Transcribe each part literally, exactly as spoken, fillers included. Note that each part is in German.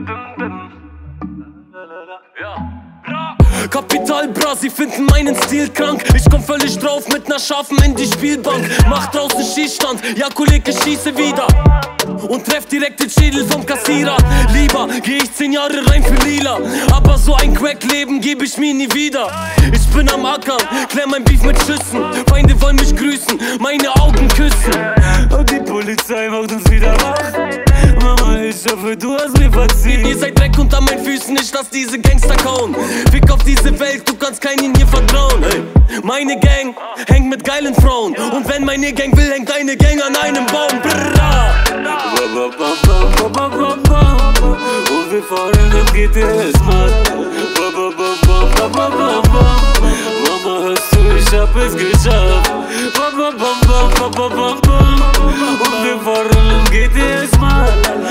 Kapital Bra, sie finden meinen Stil krank. Ich komm völlig drauf mit ner Schafen in die Spielbank. Mach draußen Schießstand, ja Kollege, schieße wieder und treff direkt den Schädel vom Kassierer. Lieber geh ich zehn Jahre rein für Lila, aber so ein Crack-Leben geb ich mir nie wieder. Ich bin am Ackern, klär mein Beef mit Schüssen. Feinde wollen mich grüßen, meine Augen küssen. Und die Polizei macht uns wieder wach. Mama, ich hoffe, du hast mir verziehen. Ihr seid Dreck unter meinen Füßen, ich lass diese Gangster kauen. Fick auf diese Welt, du kannst keinen hier vertrauen. Hey. Meine Gang hängt mit geilen Frauen, und wenn meine Gang will, hängt deine Gang an einem Baum. Brrra. Und wir fahren im G T S-Mann. Mama, hörst du, ich hab es geschafft. Und wir fahren im G T S-Mann.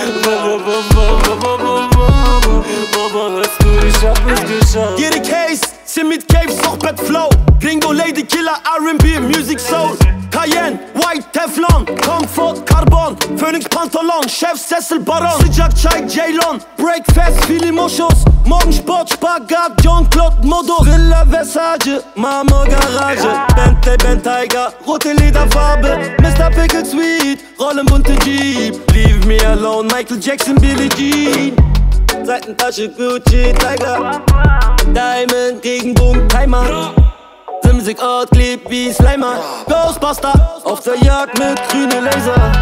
Mama, hörst du, ich hab es geschafft. Jede Case, sind mit Caves, doch Bad Flow. Gringo, Lady Killer, R and B, Music Soul. Cayenne, White, Teflon, Comfort, Carbon, Phoenix, Pantalon, Chef, Sessel, Baron, Sıcak Çay, Ceylon, Breakfast, Filimoschos, Morgensport, Spagat, John-Claude, Modus, Villa, Versace, Marmor, Garage, Bentley, Ben Tiger, rote Lederfarbe, Mister Pickle Sweet, rollen bunte Jeep, Leave Me Alone, Michael Jackson, Billie Jean, Seitentasche, Gucci, Tiger, Diamond, Regenbogen, Timer, Simsig Ort, klebt wie Slimer, Ghostbuster, auf der Jagd mit grüne Laser.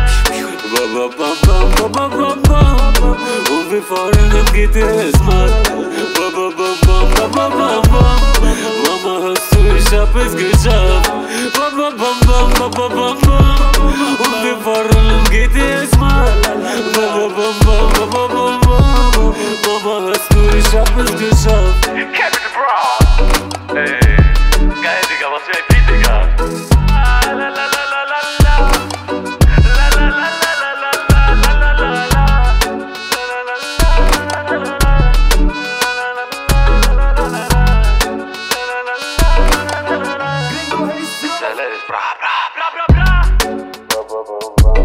Und wir fahren im G T S-Mann. Mama, hörst du, ich hab es geschafft. Und wir fahren im G T S-Mann. Mama, hörst du, ich hab es geschafft. Capital Bra. Ey, geil, Digga, was für ein Beat, Digga. La la la la la la. La la la la la la la la la. Bra, bra, bra, bra, bra.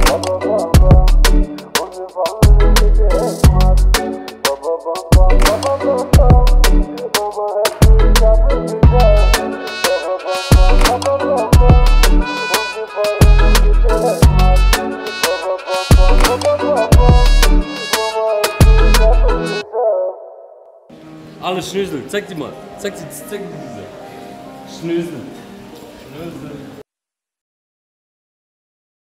Alle Schnösel, zeig die mal. Zeig die, zeig die diese. Schnösel. Schnösel.